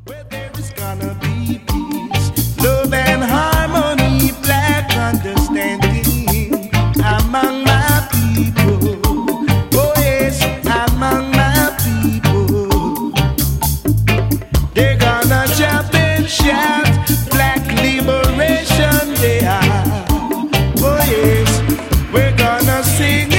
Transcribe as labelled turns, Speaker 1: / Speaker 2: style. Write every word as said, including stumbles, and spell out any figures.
Speaker 1: Where there is gonna be peace, love and harmony, black understanding among my people. Oh yes, among my people. They're gonna jump and shout, black liberation they are. Oh yes, we're gonna sing